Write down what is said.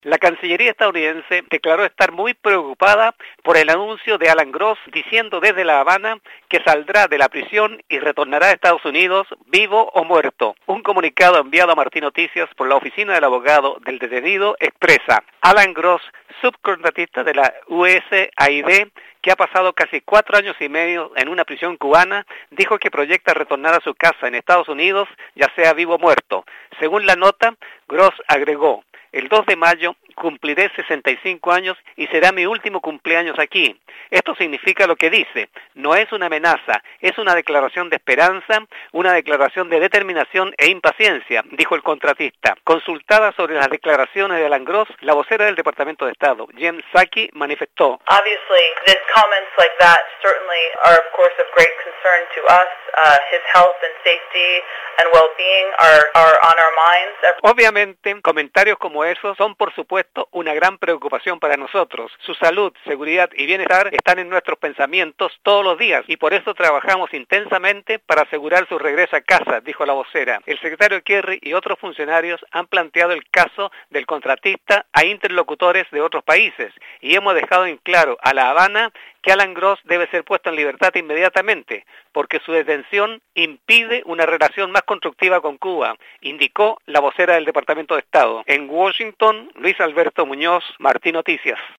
La Cancillería estadounidense declaró estar muy preocupada por el anuncio de Alan Gross diciendo desde La Habana que saldrá de la prisión y retornará a Estados Unidos vivo o muerto. Un comunicado enviado a Martín Noticias por la oficina del abogado del detenido expresa: Alan Gross, subcontratista de la USAID, que ha pasado casi 4 años y medio en una prisión cubana, dijo que proyecta retornar a su casa en Estados Unidos, ya sea vivo o muerto. Según la nota, Gross agregó: el 2 de mayo cumpliré 65 años y será mi último cumpleaños aquí. Esto significa lo que dice. No es una amenaza, es una declaración de esperanza, una declaración de determinación e impaciencia, dijo el contratista. Consultada sobre las declaraciones de Alan Gross, la vocera del Departamento de Estado, Jen Psaki, manifestó: Obviously, comments like that certainly are of course of great concern to us. His health and safety and well-being are on our minds. Obviamente, comentarios como esos son por supuesto una gran preocupación para nosotros. Su salud, seguridad y bienestar están en nuestros pensamientos todos los días y por eso trabajamos intensamente para asegurar su regreso a casa, dijo la vocera. El secretario Kerry y otros funcionarios han planteado el caso del contratista a interlocutores de otros países y hemos dejado en claro a La Habana que Alan Gross debe ser puesto en libertad inmediatamente, porque su detención impide una relación más constructiva con Cuba, indicó la vocera del Departamento de Estado. En Washington, Luis Alberto Muñoz, Martín Noticias.